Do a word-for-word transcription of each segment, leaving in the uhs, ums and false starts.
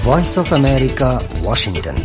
Voice of America, Washington.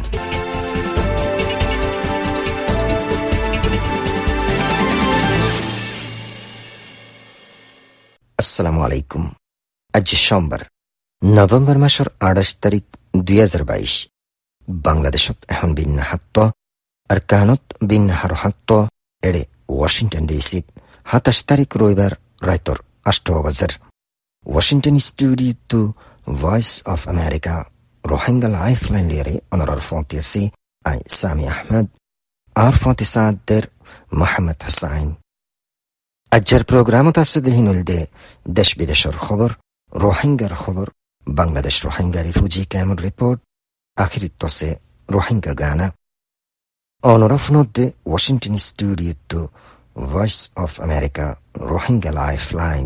আসসালামু আলাইকুম। আজ সোমবার নভেম্বর মাসের আঠাশ তারিখ দুই হাজার বাইশ। বাংলাদেশত এখন বিন্না হাত্ত আর কানত বিন্না হার হাত্ত এড়ে ওয়াশিংটন ডিসিত সাতাশ তারিখ রবিবার রায়তর আষ্ট বাজার। Washington studio to Voice of America Rohingya life line লিয়ারে অনরার ফন্তিয়াসি আই সামি আহমদ আর ফন্তিসাদের মোহাম্মদ হুসাইন। আজ্জার প্রোগ্রামত আছে দেহিনুলদে দেশ বিদেশের খবর, রোহিঙ্গার খবর, Bangladesh Rohingya refugee camp report, আখিরিত আছে রোহিঙ্গা গানা। অনরফনদে Washington studio to Voice of America Rohingya life line.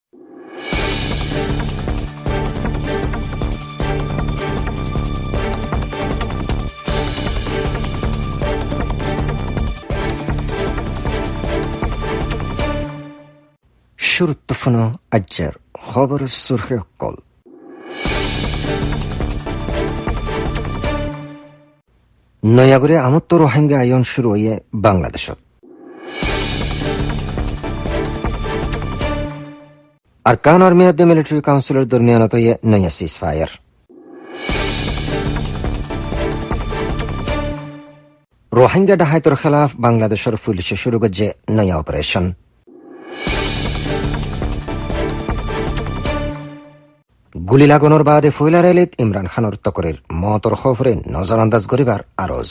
শুরুত্তফনো আজ্জার খবর সুরখে কল। নয়াগরে আমত্ত রোহিঙ্গা আয়ন শুরু হইয়ে বাংলাদেশত। আরকান আর মেয়াদে মিলিটারি কাউন্সিলের দরমিয়ানত হইয়ে নয়া সিজ ফায়ার। রোহিঙ্গা ডাহাইতর খেলাফ বাংলাদেশের পুলিশে শুরু করছে নয়া অপারেশন। গুলি লাগানোর বাদে ফয়লা রেলিত ইমরান খানের তকরের মতর খবরে নজর আন্দাজ করিবার আরজ।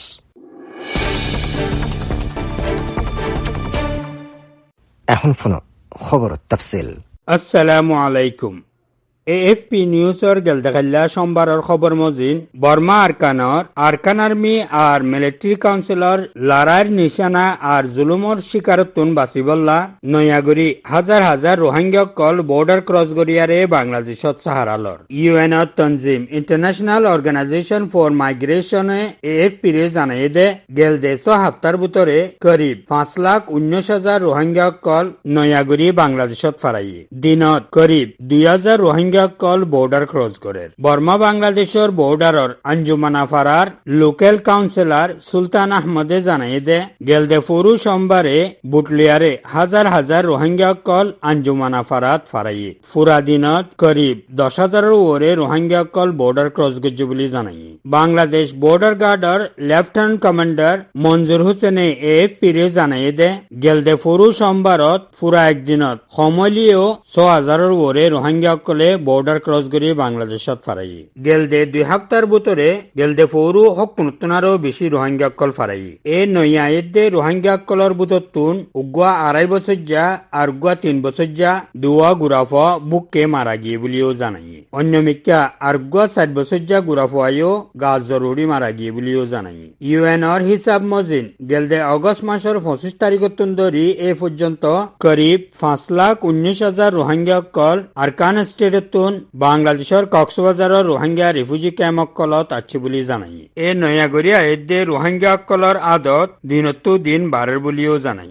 এখন ফোন খবর তফসিল। আসসালামু আলাইকুম। এএফপি নিউজর গেলদাখাল্লা সোমবারের খবর মজিন বর্মা আরকানর আরকান আর্মি আর মিলিটারি কাউন্সিলর লড়াইয়ের নিশানা আর জুলুমর শিকারতুন বাসিবল্লা নয়াগরি হাজার হাজার রোহিঙ্গা কল বর্ডার ক্রস গরিয়ারে বাংলাদেশত সাহারালর। ইউএনর তনজিম ইন্টারন্যাশনাল অর্গানাইজেশন ফর মাইগ্রেশনে এএফপি রে জানাই দে গেল দেশ হাফতার ভিতরে করিব পাঁচ লাখ উনিশ হাজার রোহিঙ্গা কল নয়াগরি বাংলাদেশত ফারাইয়ে। দিনত করিব দুই হাজার রোহিঙ্গা কল বর্ডার ক্রস করে। বর্মা বাংলাদেশের বর্ডারর আঞ্জুমানা ফারার লোকাল কাউন্সিলর সুলতান আহমদে জানাই দে গেলদে ফুরু সোমবারে বুটলিয়ারে হাজার হাজার রোহিঙ্গা কল আঞ্জুমানা ফারাত ফারাইয়ে। ফুরা দিনত করিব দশ হাজারের ওরে রোহিঙ্গা কল বর্ডার ক্রস করছে বলে জানাই। বাংলাদেশ বর্ডার গার্ডর লেফটেন্যান্ট কমান্ডার মঞ্জুর হোসেনে এএফপি রে জানাই দে গেলদে ফুরু সোমবারত ফুরা একদিনত সমলিও ছ হাজারের ওরে রোহিঙ্গা কলে বর্ডার ক্রস করি বাংলাদেশত ফারাই। গেলদে দুই হাফতার ভিতরে গেলদে ফৌরু হক পুনতুনারও বেশি রোহিঙ্গা কল ফারাই। এ নয়াইদে রোহিঙ্গা কলর বুততুন উগুয়া আড়াই বছর যা আর উগুয়া তিন বছর যা দুয়া গুরাফ বুককে মারা গিয়ে বলিও জানাই। অন্য মিক্কা আর গুয়া ষাট বছর যা গুরাফ আয়ও গাছ জরুরি মারা গিয়ে বলিও জানাই। ইউএনর হিসাব মজিন গেলদে অগস্ট মাসের পঁচিশ তারিখতুন ধরি এ পর্যন্ত করিব পাঁচ লাখ উনিশ হাজার রোহিঙ্গা কল আরকান স্টেট বাংলাদেশের কক্সবাজারের রোহিঙ্গা রিফিউজি ক্যাম্প কলত আছে বলে জানাই। এ নয়াগরিয়া এদে রোহিঙ্গা কলর আদত দিনতো দিন বাড়ের বলিও জানাই।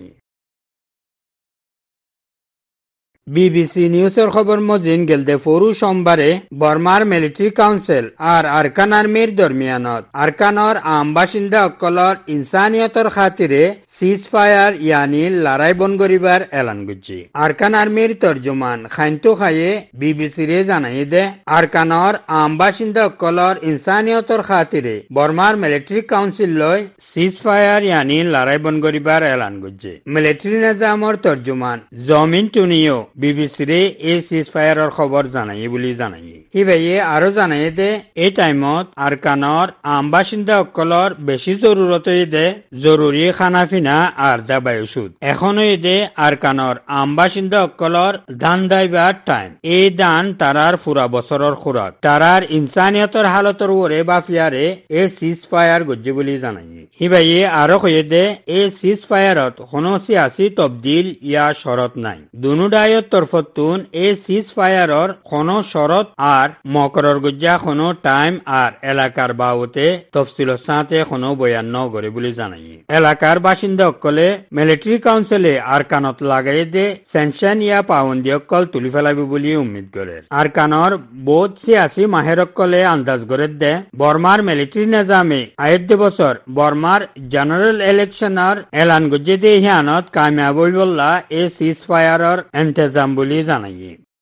বিবিসি নিউজের খবর মজিন গেলদে ফরু সোমবারে বর্মার মিলিটারি কাউন্সিল আর আরকান আর্মির দরমিয়ানত আরকানর আম বাসিন্দা অকলর ইনসানিয়তর খাতিরে সিজ ফায়ার ইয়ানি লড়াই বন করিবার এলান করছে। আরকান আর্মির তর্জমান খাইন্তু খায়ে বিবিসি রে জানাই দে আরকানর আম বাসিন্দা অকলর ইনসানিয়তর খাতিরে বর্মার মিলিটারি কাউন্সিল লয় সিজ ফায়ার ইয়ানি লড়াই বন করিবার এলান করছে। মিলিটারি নিজামর তর্জমান জমিন টুনিও বিবিসি রে এই সিজ ফায়ারের খবর জানাই বলে জানাই। হি ভাইয়ে আরো জানাই দে এই টাইমত আরকানর আম বাসিন্দা অকলর বেশি জরুরত দে জরুরি খানা ফিনা আর যাবাই ওষুধ। এখনো এদে আরকানর আম বাসিন্দা অকলর ধান দাইবার টাইম। এই দান তারার পুরা বছরের খোরাক। তারার ইনসানিয়তর হালতর ওরে বাফিয়ারে এ সিজ ফায়ার গজ্জে বলে জানাই। হি ভাইয়ে আরো কয়ে দে এই সিজ ফায়ারত কোনো সিয়াসি তবদিল ইয়া শরত নাই। দুনো ডায়ত তরফতুন এই সিজ ফায়ারর কোনো শরত আর আর মকরর গজ্জা কোনো টাইম আর এলাকার বাবতে তফসিল সাথে কোনো বয়ান ন করে বলে জানাই এলাকার বাসিন্দা অকলে মিলিটারি কাউন্সিলে আর কানত লাগাই দে সেনশন ইয়া পাবন্দি অকল তুলি ফেলাবি বলে উম্মিদ করে আর কানর বোধ ছিয়াশি মাহের অকলে আন্দাজ করে দে বর্মার মিলিটারি নিজামে আয়ের বছর বর্মার জেনারেল ইলেকশনের এলান গজ্জে দে হিয়ানত কামিয়াব বললা এ সিজ ফায়ারর এন্তেজাম বলে জানাই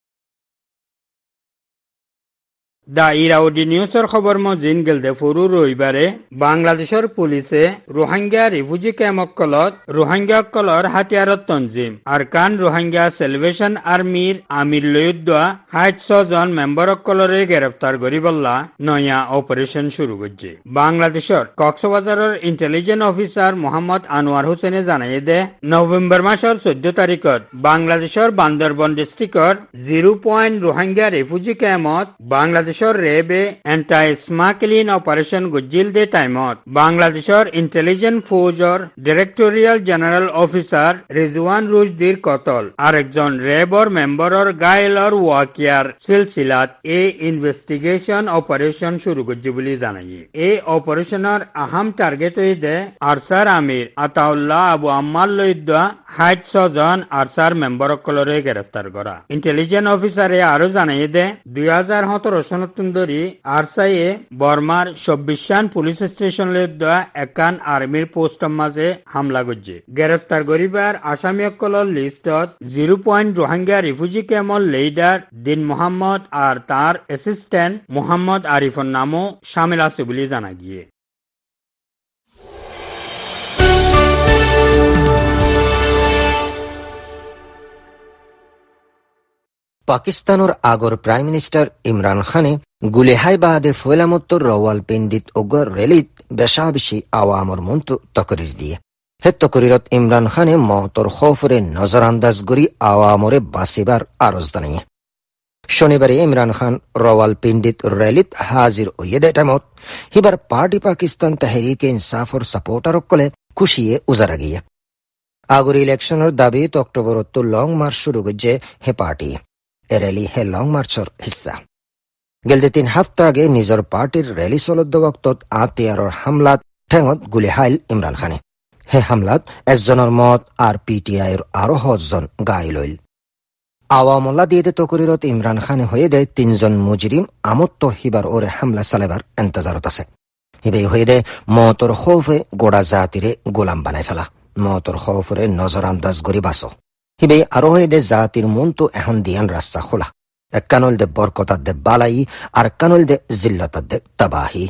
দা ইরাউডি নিউজের খবর মজিন গেলদে ফুরু রবিবারে বাংলাদেশের পুলিশে রোহিঙ্গা রিফিউজি ক্যাম্পকলত রোহিঙ্গা কলর হাতিয়ারত তঞ্জিম আরকান রোহিঙ্গা সেলিব্রেশন আর্মির আমির লয়ুদ্দা হাইট ছজন মেম্বার কলরে গ্রেফতার করি বললা নয়া অপারেশন শুরু করছে বাংলাদেশের কক্সবাজারের ইন্টেলিজেন্স অফিসার মোহাম্মদ আনোয়ার হোসেনে জানাই দে নভেম্বর মাসের চোদ্দ তারিখত বাংলাদেশের বান্দরবন ডিস্ট্রিক্টর জিরো পয়েন্ট রোহিঙ্গা রিফিউজি ক্যাম্পত বাংলাদেশ রেবে এন্টাই স্মাকলিন অপারেশন গুজিল দে টাইমত বাংলাদেশের ইন্টেলিজেন্স ফৌজর ডিরেক্টরিয়াল জেনারেল অফিসার রিজওয়ান রুশদির কতল আরেকজন রেবর মেম্বরর গায়েলর ওয়াকিয়ার সিলসিলাত এ ইনভেস্টিগেশন অপারেশন শুরু করছে বলে জানাই এই অপারেশনের আহাম টার্গেট হইতে আরসার আমির আতাউল্লাহ আবু আম্মাল লইদা হাইট ছজন আরসার মেম্বর কলরে গ্রেফতার করা ইন্টেলিজেন্স অফিসারে আরো জানাই দে দুই হাজার সতেরো ধরি আরসাইয়ে বর্মার চব্বিশান পুলিশ স্টেশন দেওয়া একান আর্মির পোস্টর মাঝে হামলা করছে গ্রেফতার করিবার আসামি অকলর লিস্টত জিরো পয়েন্ট রোহিঙ্গা রিফিউজি ক্যাম্পর লিডার দিন মোহাম্মদ আর তার অ্যাসিস্ট্যান্ট মোহাম্মদ আরিফর নামও সামিল আছে বলে জানা গিয়ে পাকিস্তানের আগর প্রাইম মিনিস্টার ইমরান খানে গুলেহাই বাদে ফৈলামত্তর রওয়াল পিন্ডিত ওগর রেলিত বেশাবেশি আওয়ামর মন্তু তকরির দিয়ে হে তকরিরত ইমরান খানে মতর খৌফরে নজরান্দাজ করি আওয়ামরে বাসিবার আরজ জানিয়ে শনিবারে ইমরান খান রওয়াল পিন্ডিত রেলিত হাজির হইয়ে দে টাইমত হিবার পার্টি পাকিস্তান তাহরিকে ইনসাফর সাপোর্টার কলে খুশিয়ে উজারা গিয়ে আগর ইলেকশনের দাবিত অক্টোবরত লং মার্চ শুরু করছে হে পার্টি এ রেলি হে লং মার্চর হিস্সা গেলতে তিন হাফতা আগে নিজের পার্টির রেলি চলদ্দ বক্তত আতিয়ারর হামলাত ঠেঙত গুলি হাইল ইমরান খানে হে হামলাত এজনের মত আর পিটিআইয়ের আরো হজন গাই লইল আওয়ামল্লা দিয়ে তকরিরত ইমরান খানে হয়ে দেয় তিনজন মুজরিম আমত্ত হিবার ওরে হামলা চালাবার এন্তজারত আছে হিবে হয়ে দেয় মতর খৌফে গোড়া জাতিরে গোলাম বানাই ফেলা মতর খৌফরে নজর আন্দাজ গরি বাসো হিবে আরো হয়ে দে জাতির মন তো এখন দিয়ান রাস্তা খোলা এক কানল দে বরকতার দে বালাই আর কানল দে জিল্লতার দে তাবাহি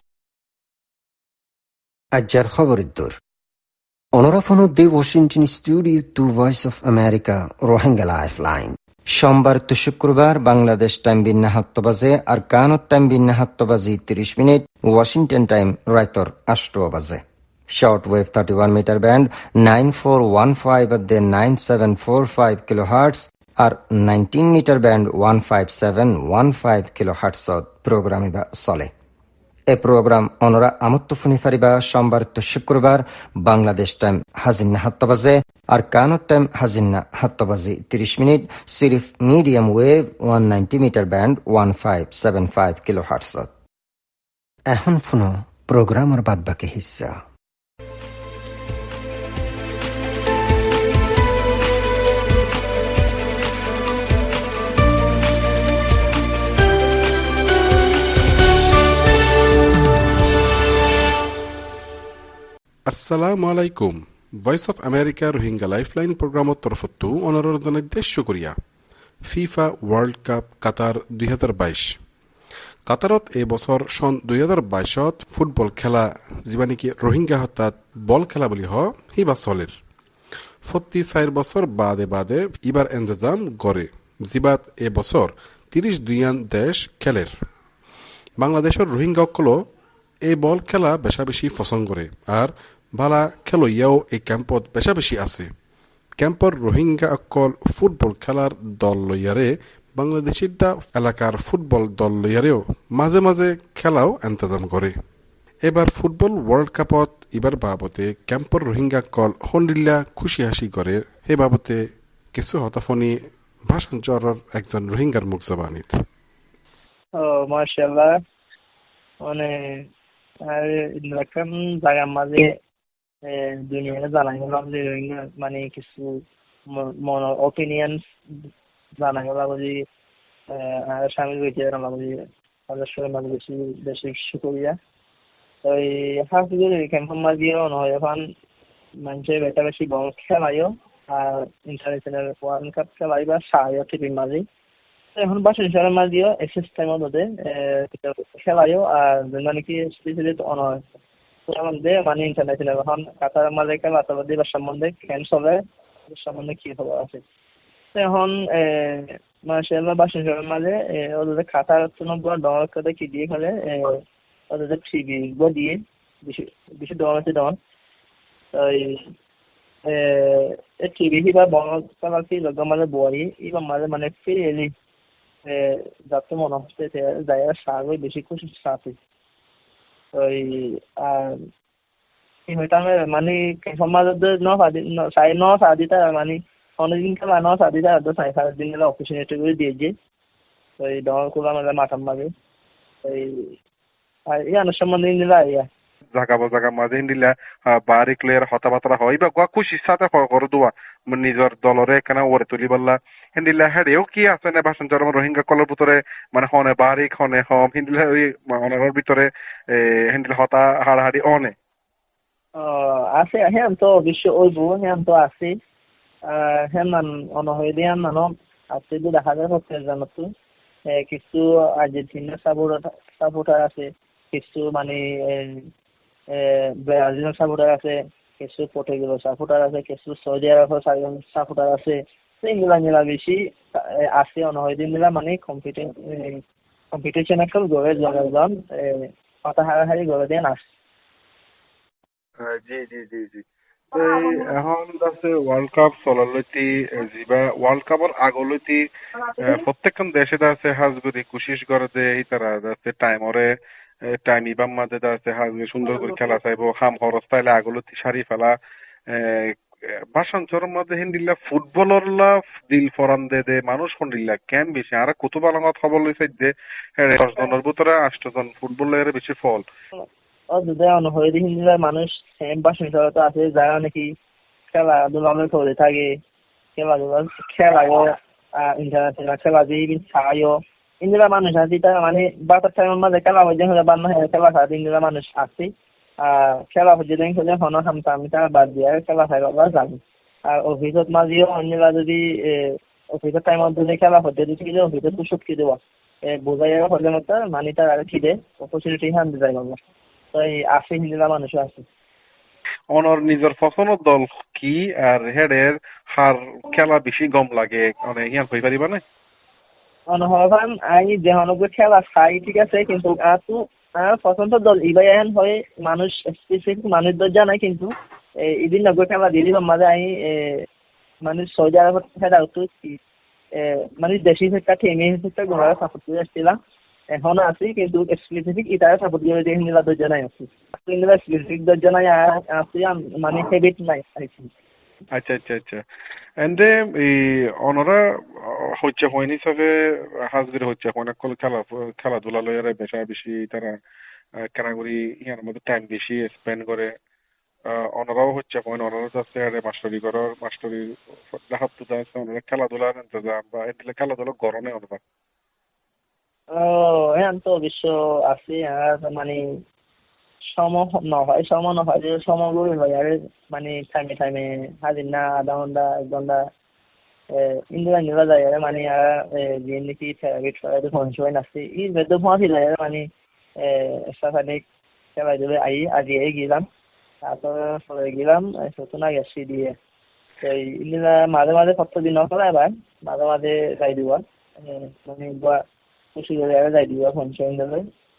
আজ্জার খবরের দূর অনরাফনুদ্দি Washington studio to Voice of America Rohingya life line সোমবার তো শুক্রবার বাংলাদেশ টাইম বিন্না সাত বাজে আর কানত টাইম বিন্না সাত বাজি তিরিশ মিনিট ওয়াশিংটন টাইম রাইতর আষ্ট বাজে short wave thirty one metre band nine four one five দে nine seven four five kilohertz আর nineteen metre band one five seven one five kilohertz program ইবা চলে এ প্রোগ্রাম অনরা আমত্ত ফুনি ফারিবা সোমবার তো শুক্রবার বাংলাদেশ টাইম হাজিন্না সাত বাজে আর কানত টাইম হাজিন্না সাত বাজি তিরিশ মিনিট সিরিফ medium wave one ninety metre band one five seven five kilohertz এখন ফুনো প্রোগ্রামের বাদ বাকি হিস্সা আসসালামু আলাইকুম Voice of America Rohingya lifeline প্রোগ্রামত তরফতো অনুরোধন শুক্রিয়া ফিফা ওয়ার্ল্ড কাপ কাতার দুই হাজার বাইশ কাতারত এই বছর সন দুই হাজার বাইশত ফুটবল খেলা যা নেকি রোহিঙ্গা হত্যাত বল খেলা বুলি হ হিবা চলের ফত্তি চার বছর বাদে বাদে ইবার ইন্তজাম করে জিবাত এ বছর তিরিশ দুইয়ান দেশ খেলের বাংলাদেশের রোহিঙ্গা সকল এই বল খেলা বেশা বেশি পছন্দ করে আর ভালা খেলইয়াও এই ক্যাম্পত বেশা বেশি আছে ক্যাম্পর রোহিঙ্গা অকল ফুটবল খেলার দল লইয়ারে বাংলাদেশের দা এলাকার ফুটবল দল লইয়ারেও মাঝে মাঝে খেলাও ইন্তজাম করে এবার ফুটবল ওয়ার্ল্ড কাপত এবার বাবতে ক্যাম্পর রোহিঙ্গা কল হন্ডিল্লা খুশি হাসি করে এ বাবতে কিছু হতাফনি ভাষণ চরের একজন রোহিঙ্গার মুখ জবানিত ও মাশাআল্লাহ, মানে আর এরকম জায়গার মাঝে দুনিয়াকে জানা গেলাম যে রোহিঙ্গা মানে কিছু মন অপিনিয়ন জানা গেল বুঝি আর স্বামী বেঁচে গেলাম বুঝি সদস্যের মাঝে বেশি বেশি শুকরিয়া। তো এই হাফিজুর ক্যাম্পের মাঝেও নয় এখন মানুষের বেটা বেশি বল খেলায়ও আর ইন্টারন্যাশনাল ওয়ার্ল্ড কাপ খেলাই বা সাহায্য টিভির মাঝে এখন বাসন শহরের মাঝেও এক্সেস টাইমের মধ্যে খেলায়ও আর মানে কি স্পেশালি অনয় মধ্যে মানে ইন্টারন্যাশনাল এখন কাতার মাঝে খেলা তারপর দিবার সম্বন্ধে খেন চলে সম্বন্ধে কি খবর আছে এখন মাসাল্লাহ বাসন শহরের মাঝে ওদের খাতার নম্বর ডলার কথা কি দিয়ে খেলে ওদের টিভি দিয়ে বেশি বেশি ডলার আছে ডলার ওই টিভি বা বড় কালার কি লোক মাঝে বই এবার মাঝে মানে ফিরে এলি যাতে মনে হচ্ছে জায়গা সাগর বেশি খুশি সাথে ওই আর মানে সমাজের ন সাড়ে ন সাদিতা মানে অনেকদিন খেলা ন সাদিতা সাড়ে সাড়ে দিন গেলে অপরচুনিটি করে দিয়েছে ওই ডর খোলা মানে মাথার মাঝে ওই আর ইয়ানোর সম্বন্ধে নিলা ইয়া জাগা বা জাগা মাঝে দিলা বারিক লেয়ার হতাবাতরা হয় বা গা খুশি সাথে করে দেওয়া নিজের দলরে কেন ওরে তুলি বললা হিন্দিলা হেডেও কি আছে না ভাষণ চরম রোহিঙ্গা কলের ভিতরে মানে হনে বারিক হনে হম হিন্দিলা ওই অনেকের ভিতরে হিন্দিলা হতা হাড়াহাড়ি অনে আছে হ্যাঁ তো বিশ্ব ওই বউ হ্যাঁ তো আছে হ্যাঁ মান অনহয় দিয়ে মানো আছে যে দেখা যায় হচ্ছে জানো তো কিছু আর্জেন্টিনা সাপোর্টার আছে কিছু মানে ব্রাজিলের সাপোর্টার আছে কিছু পর্তুগালের সাপোর্টার আছে কিছু সৌদি আরবের সাপোর্টার আছে এগুলা মিলা বেশি আছে অনহয় দিন মিলা মানে কম্পিটিশন একটা গড়ে জনগণ কথা হারাহারি গড়ে দিয়ে আসছে। জি জি জি জি এখন আছে ওয়ার্ল্ড কাপ চলালৈতি যিবা ওয়ার্ল্ড কাপৰ আগলৈতি প্ৰত্যেকখন দেশে আছে হাজগুৰি কোশিশ কৰে যে এই তারা আছে টাইমরে টাইম ইবাম মাঝে আছে হাজগুৰি সুন্দর করে খেলা চাইব খাম খরচ তাইলে আগলৈতি সারি ফেলা ভাষাঞ্চরের মধ্যে হিন্দিল্লা ফুটবলের দিল ফরান দে দে মানুষ হিন্দিল্লা কেন বেশি আর কুতুব আলমত খবর লইছে যে দশ জনের ভিতরে আষ্ট জন ফুটবলের বেশি ফল যদি অনহয় হিন্দির মানুষ বাসন তো আছে যারা নাকি খেলাধুলা করে থাকে খেলাধুলা খেলায়ও ইন্টারন্যাশনাল খেলা দিয়ে ছাড়াইও ইন্দিরা মানুষ আছে তারা মানে বাতার টাইমের মাঝে খেলা হয়ে হলে বান্ন হয়ে খেলা খাওয়া ইন্দিরা মানুষ আছে আর খেলা হচ্ছে দিন খেলে হন হামতা আমি তারা বাদ দিয়ে খেলা খাইবা যাবো আর অফিসত মাঝেও অন্যরা যদি অফিসের টাইমত যদি খেলা হতে দিচ্ছি অফিসত তো সুটকি দেওয়া বোঝাই হলে মতো মানে তার আর খিদে অপরচুনিটি হান যাই বাবা তাই আছে হিন্দিরা মানুষও আছে অনর নিজের পছন্দের দল কি আর হেডের হার খেলা বেশি গম লাগে অনেক ইয়ান হই পারিবা না অনহবান আই যেহনকে খেলা চাই ঠিক আছে কিন্তু আতো আর পছন্দের দল ইবাই এখন হয় মানুষ স্পেসিফিক মানুষ দল জানাই কিন্তু এদিন নগর খেলা দিয়ে দিলাম মাঝে আই মানে সৌদি আরবের খেলা হতো মানে দেশি একটা ঠেঙে একটা ঘোড়ার সাপোর্ট করে আসছিলাম এখনো আছি কিন্তু স্পেসিফিক ইটারে সাপোর্ট করে দিয়ে হিন্দিলা দল জানাই আছি হিন্দিলা স্পেসিফিক দল জানাই আছি মানে হেবিট নাই আইছি আচ্ছা আচ্ছা আচ্ছা এন্ডে এই অনরা হচ্ছে হয়নি সবে হাজগির হচ্ছে অনেক খেলা খেলাধুলা লয়ারে বেশা বেশি তারা কেনাগুড়ি ইয়ার মধ্যে টাইম বেশি স্পেন্ড করে অনরাও হচ্ছে হয় অনরা আছে আরে মাস্টারি করার মাস্টারি দেখাত তো আছে অনরা খেলাধুলার ইন্তজাম বা এদিকে খেলাধুলা গরমে অনরা ও হ্যাঁ তো বিশ্ব আছে আর মানে সম নহয় সম নহয় যে সমগুলো হয় আর মানে টাইমে টাইমে হাজির না আধা ঘন্টা এক ঘন্টা ইন্দিরা নিলা যায় আর মানে আর যে নাকি ফেভারিট ফেভারিট ফোন আসছে এই বেদ ফোন যায় মানে সাফানিক খেলা দিলে আই আজকে গেলাম তারপর পরে গেলাম সত্য না গেছি দিয়ে এই ইন্দিরা মাঝে মাঝে কত দিন নকলা এবার মাঝে মাঝে যাই দিবা মানে খুশি করে যাই দিবা ফোন সঙ্গে দিলে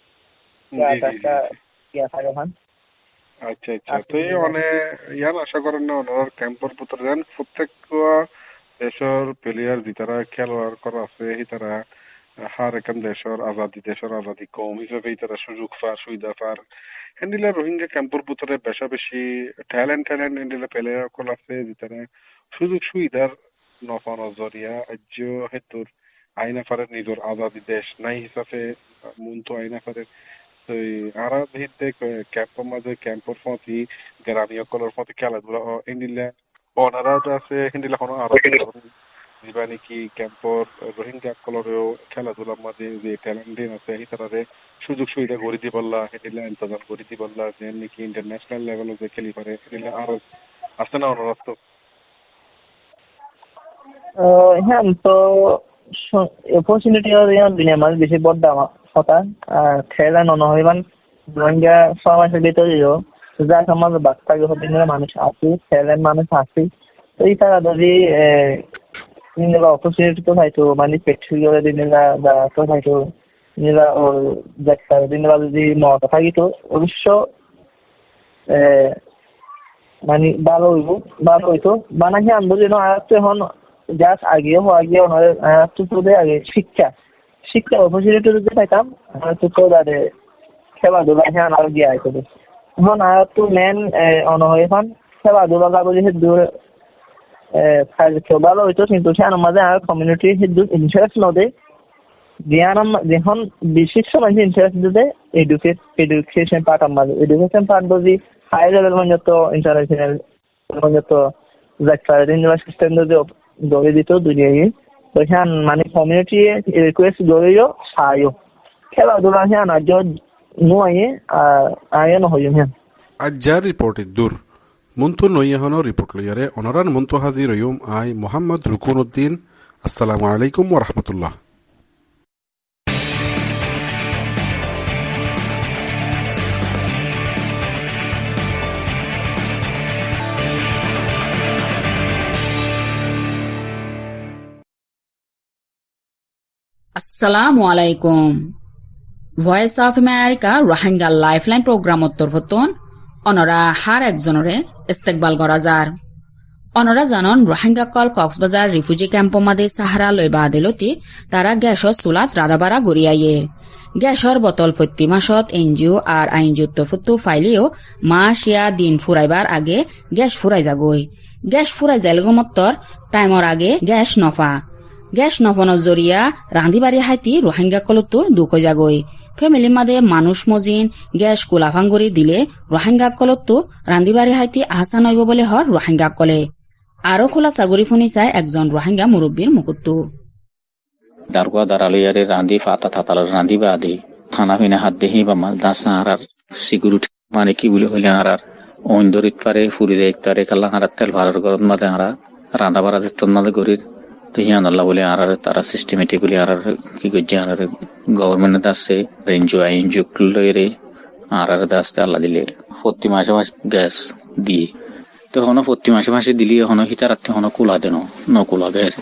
আচ্ছা আচ্ছা তো মানে ইয়ান আশা করেন না ওনার ক্যাম্পের ভিতরে যান প্রত্যেক দেশের প্লেয়ার যেতারা খেলোয়াড় করা আছে তারা হার এখান দেশের আজাদি দেশের আজাদি কম হিসেবে তারা সুযোগ পার সুবিধা পার হ্যান্ডিলা রোহিঙ্গা ক্যাম্পের ভিতরে বেশা বেশি ট্যালেন্ট ট্যালেন্ট হ্যান্ডিলা প্লেয়ার কল আছে যেতারা সুযোগ সুবিধার নফানো জরিয়া আজ্য হেতুর আইনাফারের নিজের আজাদি দেশ নাই হিসাবে মুন্তু আইনাফারের আরা ভিত্তে ক্যাম্পর মাঝে ক্যাম্পর ফতি গ্রামীয় কলর ফতি খেলাধুলা ইন্ডিলা অনারা আছে হিন্দিলা কোনো আরো দিবানি কি ক্যাম্পর রোহিঙ্গা কলরেও খেলাধুলার মাঝে যে ট্যালেন্ট আছে এই তারারে সুযোগ সুবিধা করে দি পারলা হিন্দিলা ইন্তজাম করে দি পারলা যে নাকি ইন্টারন্যাশনাল লেভেলে যে খেলি পারে হিন্দিলা আরো আছে না অনুরোধ তো হ্যাঁ তো অপরচুনিটি ইয়ান দুনিয়া মাঝে বেশি বড় দামা কথা খেলা ননহইমান রোহিঙ্গা সমাজের ভিতরে যা সমাজ বাচ্চাকে হতে মানুষ আছে খেলেন মানুষ আছে তো এই তারা যদি নিলা অপরচুনিটি তো পাইতো মানে পেট্রোল দিনেলা বা তো পাইতো নিলা ও দেখা দিনেলা যদি মত থাকিতো অবশ্য মানে ভালো হইব ভালো হইতো বানাহি আনবো যেন আর এখন জাস্ট আগেও আগে তো তোদের আগে শিক্ষা শিক্ষা অপরচুনিটি যদি পাইতাম তো তো তাদের খেলাধুলা হ্যাঁ আর গিয়ে আইতো এখন আর তো মেন অনহয় এখন খেলাধুলা লাগো যে দূর ভালো হইতো কিন্তু সে মাঝে আর কমিউনিটি ইন্টারেস্ট নদে জ্ঞান যখন বিশেষ মানুষ ইন্টারেস্ট দিতে এডুকেট এডুকেশন পার্ট আমাদের এডুকেশন পার্ট যদি হাই লেভেল মানে তো ইন্টারন্যাশনাল মানে তো ইউনিভার্সিটি সিস্টেম যদি দৌড়ে দিত দুনিয়ায় তো হ্যাঁ মানে কমিউনিটি রিকোয়েস্ট দৌড়েও সায়ও খেলাধুলা হ্যাঁ না যে নুয়ে আয় নহয় হ্যাঁ আজ্জার রিপোর্টে দূর মুন্তু নইয়াহনো রিপোর্ট লইয়ারে অনরান মুন্তু হাজির হইম আই মোহাম্মদ রুকুন উদ্দিন আসসালামু আলাইকুম ওয়া রাহমাতুল্লাহ আসসালামু আলাইকুম Voice of America Rohingya lifeline প্রোগ্রামত তরফতন অনরা হার একজনরে ইস্তেকবাল করা যার অনরা জানন রোহিঙ্গা কল কক্সবাজার রিফিউজি ক্যাম্প মাদে সাহারা লইবা আদিলতি তারা গ্যাসর চুলাত রাধাবাড়া গড়িয়াইয়ে গ্যাসর বোতল প্রতি মাসত এনজিও আর আইনজিও তরফত ফাইলিও মাস ইয়া দিন ফুরাইবার আগে গ্যাস ফুরাই যাগই গ্যাস ফুরাই যাইলগমত্তর টাইমর আগে গ্যাস নফা গ্যাস নফানোর জরিয়া রাঁধিবাড়ি হাইতি রোহিঙ্গা কলতো দুঃখ যাগই ফ্যামিলি মাদে মানুষ মজিন গ্যাস কুলাভাঙ্গুরি দিলে রোহিঙ্গা কলতো রাঁধিবাড়ি হাইতি আহসান হইব বলে হর রোহিঙ্গা কলে আরো খোলা চাগরি ফোনি চাই একজন রোহিঙ্গা মুরব্বীর মুকুত্তু দারগুয়া দারালিয়ারে রাঁধি ফাতা থাতালার রাঁধি বা আদি খানা পিনা হাত দেহি বা দাসা আর সিকিউরিটি মানে কি বলে হইলে আর অন্দরিত পারে ফুরি দেয় তারে কাল্লা হারাত তেল ভাড়ার গরত মাদে হারা রাঁধা বাড়া যেতন মাদে গরির হিয়ান আল্লাহ বলে আর তারা সিস্টেমেটিক্যালি আর কি করছে আর গভর্নমেন্ট আসছে এনজিও এনজিও লইরে আর আর আসতে আল্লাহ দিলে প্রতি মাসে মাসে গ্যাস দিয়ে তো হনো প্রতি মাসে মাসে দিলি হনো হিতার রাত্রে হনো কুলা দেন নকুলা গ্যাস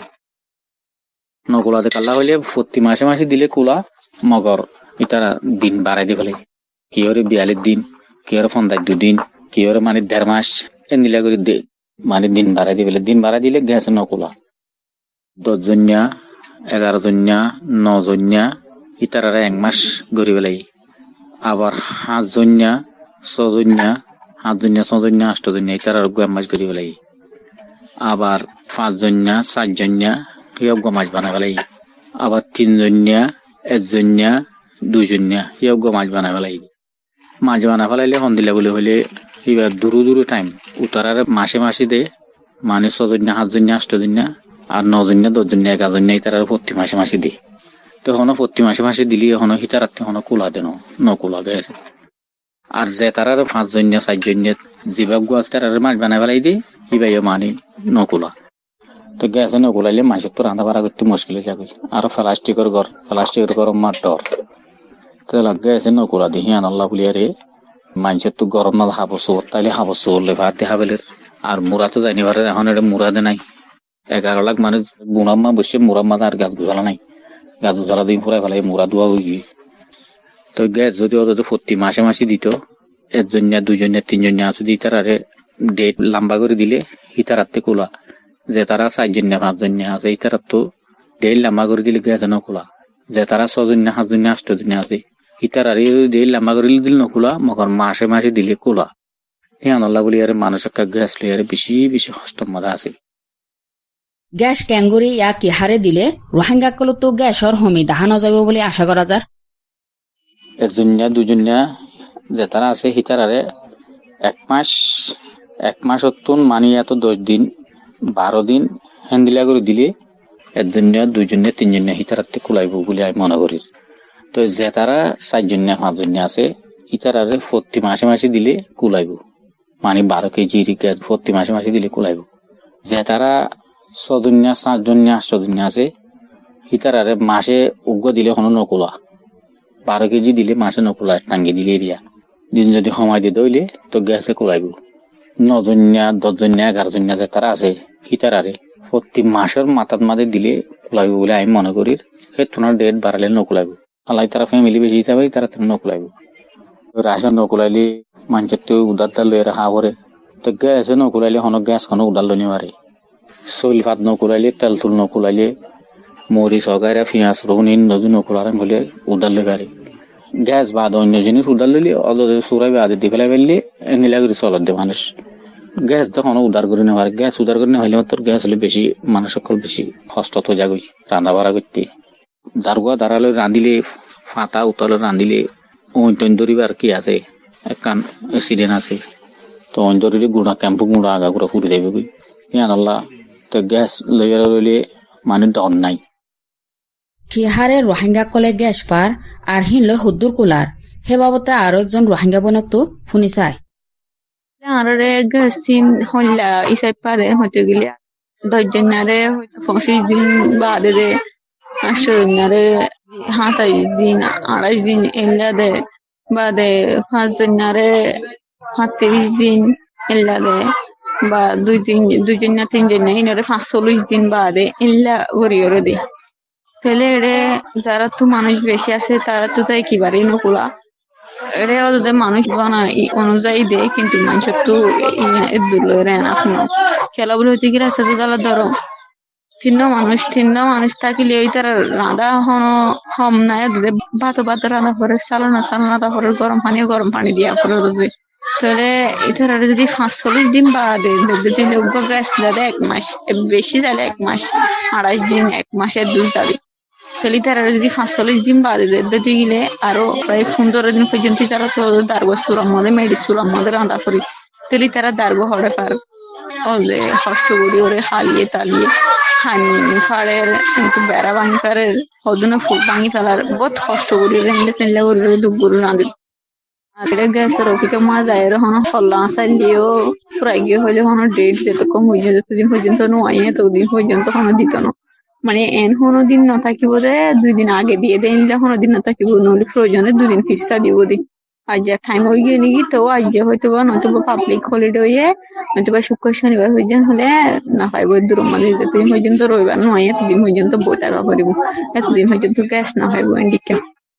নকুলাতে কাল্লা হইলে প্রতি মাসে মাসে দিলে কুলা মগর ইতারা দিন বাড়াই দি ফেলে কি হরে বিয়াল্লিশ দিন কি হরে পঞ্চাশ দুদিন কি হরে মানে দেড় মাস এ নিলা করে মানে দিন বাড়াই দি ফেলে দিন বাড়াই দিলে গ্যাস নকুলা দশ জনিয়া এগারো জনিয়া ন জনিয়া ইতারা এক মাস গড়ি পেলাই আবার সাত জনিয়া ছজনিয়া সাত জনিয়া ছজনিয়া আষ্ট জনিয়া ইতারা এক মাস গড়ি পেলাই আবার পাঁচ জনিয়া চার জনিয়া সিয়গ মাছ বানাই পেলাই আবার তিন জনিয়া একজনিয়া দুইজনিয়া সিয়গ মাছ বানাই পেলাই মাছ বানাই পেলাইলে সন্দিলা বলে হইলে এবার দূর দূর টাইম উত্তরার মাসে মাসে দে মানে ছজনিয়া সাত জনিয়া আষ্ট জনিয়া আর নজনিয়া দশজনিয়া এগারোজনিয়া তারা প্রতি মাসে মাসে দিই তো হনো প্রতি মাসে মাসে দিলি হনো হিতারাত্রে হনো কুলা দেন নকুলা গেছে আর যে তারার পাঁচজনিয়া চারজনিয়া যেভাগ আছে তার মাছ বানাই ফেলাই দিই ইবাই মানে নকুলা তো গ্যাসে নকুলাইলে মাছের তো রান্না বাড়া করতে মুশকিল হয়ে যাবে আর প্লাস্টিকের ঘর প্লাস্টিকের ঘর মার ডর তো গ্যাসে নকুলা দিই হিয়ান আল্লাহ বলিয়ারে মানুষের তো গরম না হাবসোর তাইলে হাবসোর ভাত দেখা পেলে আর মুরা তো যাইনি পারে এখন এটা মুরাদে নাই এগারো লাখ মানুষ বুনাম্মা বসে মুরাম্মা আর গাছ গুজালা নাই গাছ গুজালা দিন ফুরাই ফেলাই মুরা দোয়া হয়ে তো গ্যাস যদি ওদের প্রতি মাসে মাসে দিত একজনিয়া দুইজনিয়া তিনজনিয়া আছে দি তার ডেট লম্বা করে দিলে হিতারাতে কোলা যে তারা চারজনিয়া পাঁচজনিয়া আছে ইতার তো ডেট লম্বা করে দিলে গ্যাস নখোলা যে তারা ছজনিয়া সাতজনিয়া আষ্টজনিয়া আছে ইতার আর ডেট লম্বা করে দিলে নখোলা মগর মাসে মাসে দিলে কোলা হিয়ান আল্লাহ বলি আর মানুষ একটা গ্যাস লইয়ারে বেশি বেশি হস্ত মাদা আছে গ্যাস ক্যাঙ্গুরি ইয়া কি হারে দিলে রোহিঙ্গাসকলতো গ্যাসর হমি দেখা নযাব বুলি আশা করা যার। একজনিয়া দুজনিয়া যে তারা আছে হিতারারে এক মাস এক মাস অতুন মানি এত দশ দিন বারো দিন হ্যান্দিলা করে দিলে একজনিয়া দুজনিয়া তিনজনিয়া হিতারাতে কুলাইব বলে আমি মনে করি। তো যে তারা চারজনিয়া পাঁচজনিয়া আছে হিতারারে প্রতি মাসে মাসে দিলে কুলাইব, মানে বারো কেজি গ্যাস প্রতি মাসে মাসে দিলে কুলাইব। যে তারা ছজনিয়া সাতজনিয়া আটজনিয়া আছে হিতারারে মাসে উগ্র দিলে কোনো নকুলা, বারো কেজি দিলে মাসে নকুলা টাঙ্গি দিলে এরিয়া দিন যদি সময় দিয়ে দইলে তো গ্যাসে কুলাইব। নজনিয়া দশজনিয়া এগারোজনিয়া যে তারা আছে হিতারারে প্রতি মাসের মাথার মাঝে দিলে কুলাইব বলে আমি মনে করি। সেই তোমার ডেট বাড়ালে নকুলাইব, আলাই তারা ফ্যামিলি বেশি হিসাবে তারা নকুলাইব। রাশন নকুলাইলে মানুষের তো উদার দাল লয়ে রাখা পরে, তো গ্যাসে নকুলাইলে হন গ্যাস কোনো উদার লনি মারে। চৈল ভাত নকুলাইলে তেল তুল নকুলাইলে মরি সগাইরা পিঁয়াজ রহুন নজু নকুলারে বলে উদার লই পারে। গ্যাস বাদ অন্য জিনিস উদার লইলে অদে সুরাইবে আদে দি ফেলাই ফেললে নীলা করে চলত দে মানুষ। গ্যাস যখন উদার করে নেওয়ার গ্যাস উদার করে নেওয়া হইলে মাত্র গ্যাস হলে বেশি মানুষ সকল বেশি কষ্ট তো যাগই রান্না বাড়া করতে। দারগুয়া দাঁড়ালে রাঁধিলে ফাটা উতলে রাঁধিলে অন্তন ধরিবার কি আছে একখান অ্যাক্সিডেন্ট আছে, তো অন ধরিলে গুঁড়া ক্যাম্পু গুঁড়া আগা গুঁড়া ফুটে দেবে বই ইয়ান আল্লাহ। তো গ্যাস লইয়া লইলে মানে ডর নাই। কি হারে রোহিঙ্গা কলে গ্যাস পার আর হিনল হুদ্দুর কুলার হে বাবতে আরো একজন রোহিঙ্গা বনতো শুনি চাই। আরে গ্যাস তিন হল্লা ইসাই পারে হতে গেলে দশজনারে পঁচিশ দিন বাদে দে, আটশোজনারে সাতাইশ দিন আড়াইশ দিন এল্লা দে, বাদে পাঁচজনারে সাতত্রিশ দিন এল্লা দে, বা দুই তিন দুইজন না তিনজন ইনারে পাঁচচল্লিশ দিন বাদে এল্লা ভরিয়রে দে। তাহলে এরে যারা তো মানুষ বেশি আছে তারা তো তাই একেবারেই নকুলা, এরে ওদের মানুষ বানা অনুযায়ী দেয়, কিন্তু মানুষের তো দূরে না খেলা বলে হইতে গেলে আছে তো তারা ধরো তিন মানুষ তিন মানুষ থাকিলে এই তার রাঁধা হন হম নাই ভাত ভাত রাঁধা পরে চালনা চালনা তারপরে গরম পানি গরম পানি দিয়া করে দেবে। তাহলে এটার যদি পাঁচচল্লিশ দিন বাদে যদি গ্যাস দেয় এক মাস বেশি যাবে, এক মাস আড়াইশ দিন এক মাসের দূর যাবে, তাহলে তারা যদি পাঁচচল্লিশ দিন বাদে দিতে গেলে আরো প্রায় পনেরো দিন পর্যন্ত তারা তো দার্গো সুরাম মধ্যে মেডিসুরাম মধ্যে রাঁধা করি, তাহলে তারা দার্গো হরে পার ওদের কষ্ট করি ওরে হালিয়ে তালিয়ে হানি ফাড়ের কিন্তু বেড়া ভাঙি ফেলার হদনে ফুল ভাঙি ফেলার বহুত কষ্ট করি রেন্দে ফেললে ওর দুপুর রাঁধি। আর এটা গ্যাসের অফিসে মা যায় হন হল্লা চাইলেও ফ্রাই গিয়ে হলে হন ডেট যেতক্ষণ হয়ে যায় যতদিন পর্যন্ত নোয়াই ততদিন পর্যন্ত কোনো দিত না, মানে এন কোনো দিন না থাকিব দে দুই দিন আগে দিয়ে দেয় নিলে কোনো দিন না থাকিব নহলে প্রয়োজনে দুদিন ফিসটা দিব দিই। আজ যে টাইম হয়ে গিয়ে নাকি তো আজ যে হয়তো বা নয়তো বা পাবলিক হলিডে হয়ে নয়তো বা শুক্র শনিবার হয়ে যান হলে না পাইব দূর মানে যতদিন পর্যন্ত রবিবার নয় এতদিন পর্যন্ত বই থাকা করিব, এতদিন পর্যন্ত গ্যাস না পাইব এন্ডিকা।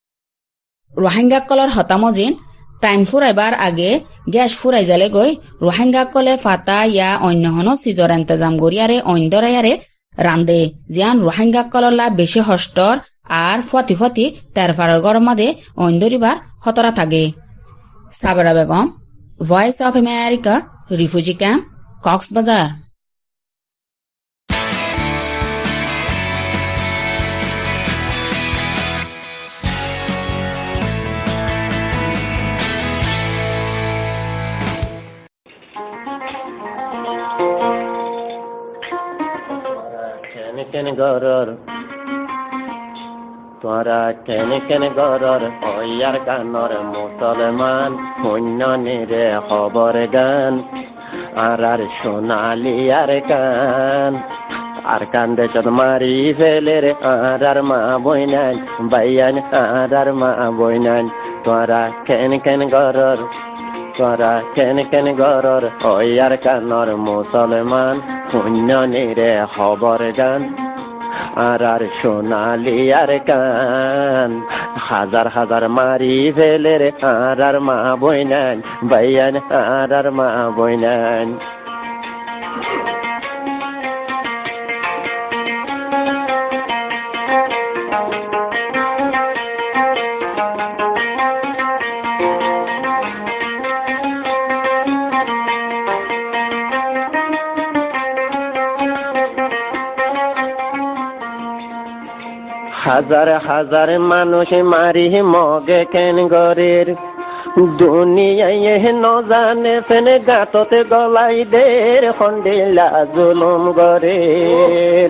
রোহিঙ্গা কলর হতামজিন টাইম ফুরাইবার আগে গ্যাস ফুরাই যালে গই রোহিঙ্গা কলে ফাতা ইয়া অন্য হন সিজর এন্তজাম গড়িয়ারে অন্য দরাইয়ারে রান্দে জিয়ান রোহিঙ্গা কললা বেশি হস্টর আর ফতি ফতি তেরফারের গরম মাদে অন্য দরিবার হতরা থাকে। Sabera Begum, Voice of America, refugee camp, Cox's Bazar. তোরা কেন কেন গরর ওয়ার গানর মুসলমান পুণ্যনিরে খবর গান আর আর সোনালি আর কান আর কান্দে চদ মারি ফেলে রে আর আর মা বইনান বাইয়ান আর আর মা বইনান তোরা কেন কেন গরর তোরা কেন কেন গরর ওয়ার গানর মুসলমান পুণ্যনিরে খবর গান আর আর সোনালি আর কান হাজার হাজার মারি ফেলে রে আর আর মা বইনান বাইয়ান আর আর মা বইনান হাজার হাজার মানুষ মারি মগে কেন গরের দুনিয়ায় ন জানে ফেনে গাততে গলাই দের খন্ডিলা জুলুম গরের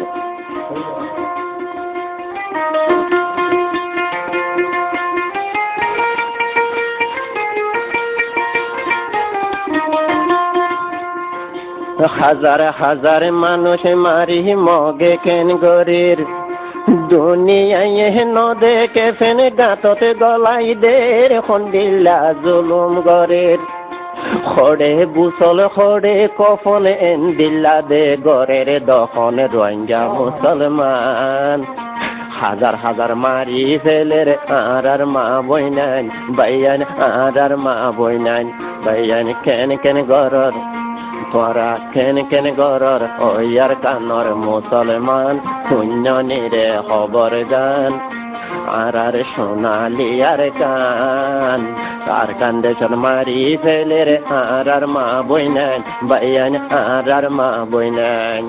হাজার হাজার মানুষ মারি মগে কেন গরের দুনিয়ায় ন দেখে ফেনে গাততে গলাই দের খন্ডিলা জুলুম গরের খড়ে বুসল খড়ে কফন এন দিল্লা দে গরের দখন রোহিঙ্গা মুসলমান হাজার হাজার মারি ফেলের আর আর মা বইনান বাইয়ান আর আর মা বইনান বাইয়ান কেন কেন গরর তোরা কেন কেন গরর ওয়ার কানর মুসলমান শূন্য নিরে খবর গান আর আর সোনালি আর কান আর কান্দে চল মারি ফেলের আর আর মা বইনান বাইয়ান আর আর মা বইনান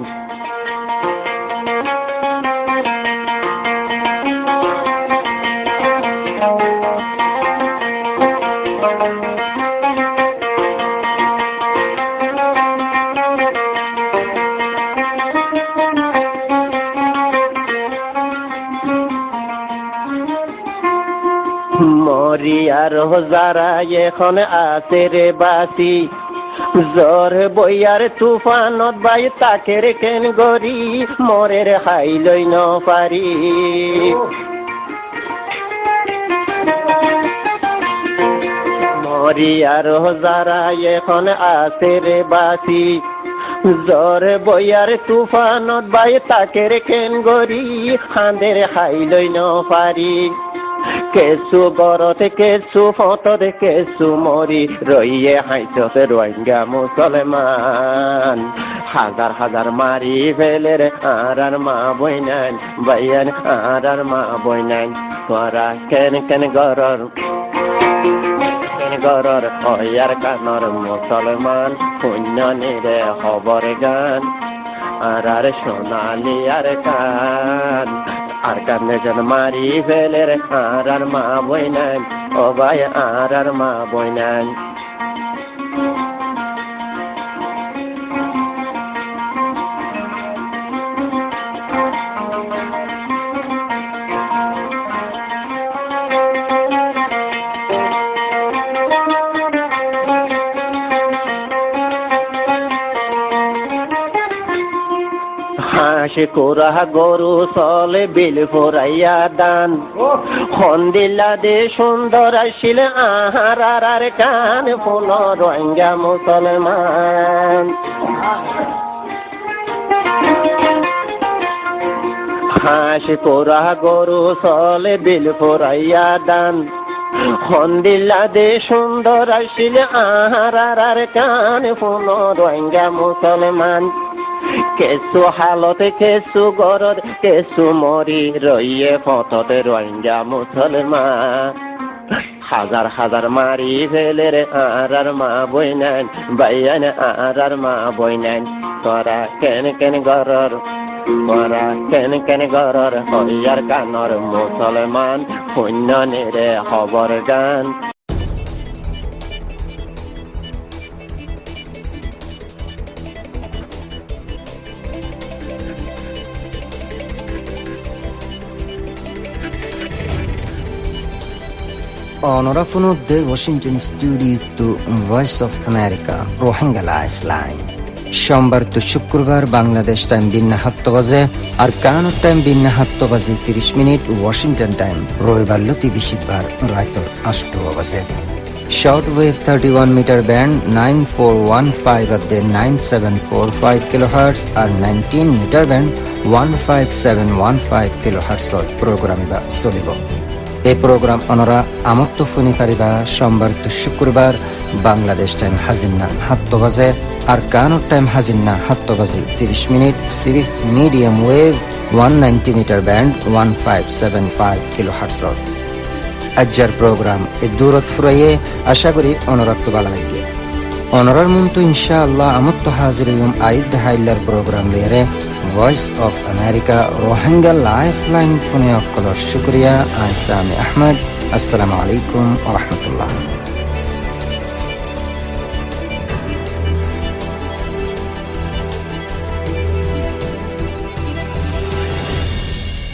মরিয়ার যারা এখন আছে রে বাসি জ্বর বইয়ার তুফানত বাই তাকের কেন গরি মরের হাই লই ন পারি মরিয়ার যারা এখন আছে রে বাসি জ্বর বইয়ার তুফানত বাই তাকের কেন গরি হাঁদের হাই লই ন পারি কেসু গরতে কেসু ফটতে কেসু মরি রইয়ে হাইতে রোহিঙ্গা মুসলমান হাজার হাজার মারি ফেলের আর আর মা বইনান বাইয়ান আর আর মা বইনান তোরা কেন কেন গরর কেন গরর ওয়ার কানর মুসলমান শূন্য নিরে খবর গান আর আর সোনালি আর কান আর কানে জন মারি ফেলের আর আর মা বইনান ও ভাই আর আর মা বইনান হাসি কোরা গরু চলে বিল ফোরাইয়া দান খন্দিলা দে সুন্দর আসিল আহার আর কান ফুল রোহিঙ্গা মুসলমান হাসি কোরা গরু চলে বিল ফোরাইয়া দান খন্দিলা দে সুন্দর আসিল আহার আর কান ফুল রোহিঙ্গা মুসলমান কেসু হালতে কেসু গরর কেসু মরি রইয়ে ফটতে রোহিঙ্গা মুসলমান হাজার হাজার মারি ফেলের আর আর মা বইনান বাইয়ান আর আর মা বইনান তোরা কেন কেন গরর তোরা কেন কেন গরর হইয়ার কানর মুসলমান শূন্য নিরে খবর গান Onorafuno de Washington Studio to Voice of America Rohingya Lifeline সোমবার তো শুক্রবার বাংলাদেশ টাইম বিন্না সাত বাজে আর কানাডা টাইম বিন্না সাত বাজে ত্রিশ মিনিট ওয়াশিংটন টাইম রবিবার লতি বিশিকবার রাত আষ্ট বাজে short wave thirty one metre band nine four one five at the nine seven four five kilohertz আর nineteen metre band one five seven one five kilohertz প্রোগ্রামিবা চলিব। এই প্রোগ্রাম অনরা আমত্ত ফোনি পারিবা সোমবার তো শুক্রবার বাংলাদেশ টাইম হাজিন্না সাত বাজে আর কানাডা টাইম হাজিন্না সাত বাজে ত্রিশ মিনিট সিরিফ medium wave one ninety metre band one five seven five kilohertz। আজ্জার প্রোগ্রাম এ দূরত ফুরাইয়ে আশা করি অনরাত্ম ভালো লাগবে। অনরার মন তো ইনশাআল্লাহ আমত্ত হাজির হইম আইদ হাইলার প্রোগ্রাম লেরে Voice of America Rohingya lifeline ফোনে অকলর শুক্রিয়া। আইসামি আহমদ। আসসালামু আলাইকুম ওয়া রাহমাতুল্লাহ।